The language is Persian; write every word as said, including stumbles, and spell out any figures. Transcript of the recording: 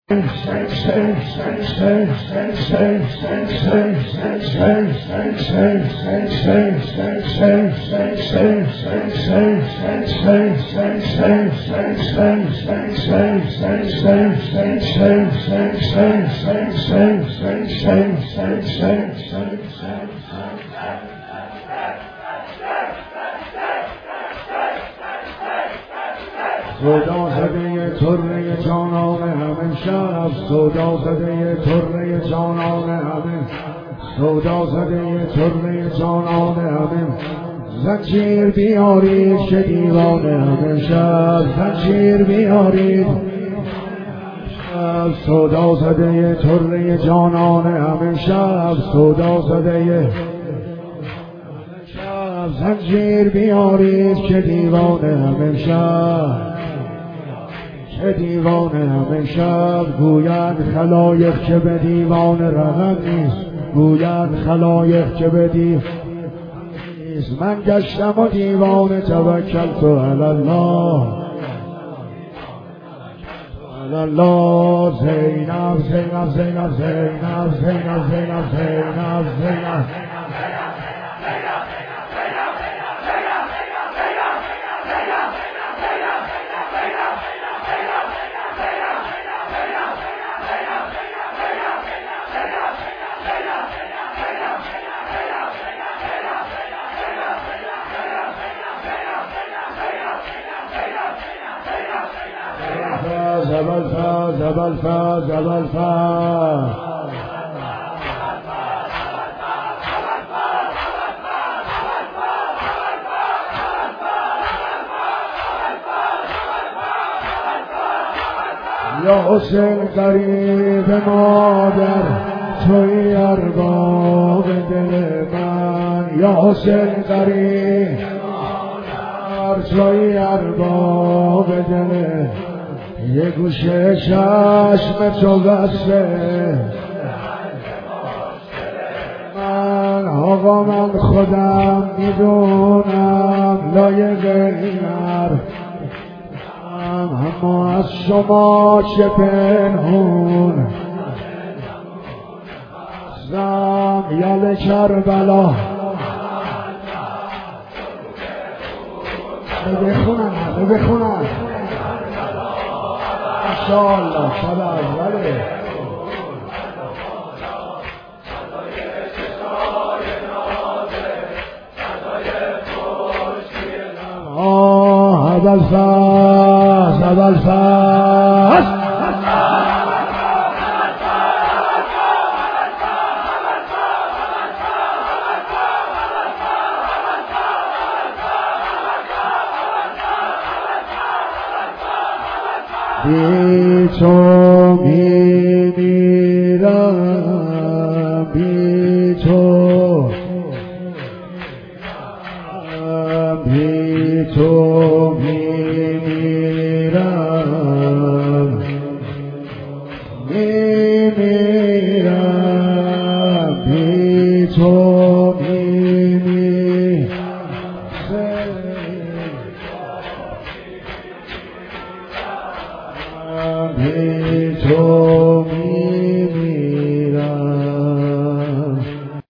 سودا زده طره جانان همه شب، سودا زده طره جانان همه، سودا زده طره جانان همه، زنجیر بیارید که دیوانه همه شب، زنجیر بیارید شب، سودا زده طره جانان همه شب، سودا زده شب، زنجیر بیارید که دیوانه همه شب، که دیوانه همه شب. گوید خلایق که به دیوان رقم نیست، گوید خلایق که به دیوان نیست. من گشتم و دیوان توکلت علی الله، علی الله. زینب زینب زینب زینب زینب زینب زینب زینب زبالفا زبالفا زبالفا یا حسین قریب مادر توی ارباب دل من، یا حسین قریب مادر توی ارباب دل، یه گوشه چشم تو بسته من. آقا من خودم میدونم لایق اینر، اما از شما چه پنهون زم یل کربلا. بخونم بخونم انشاءالله شب اوله. آه ابوالفضل ابوالفضل بی تو می میرم، بی تو بی تو می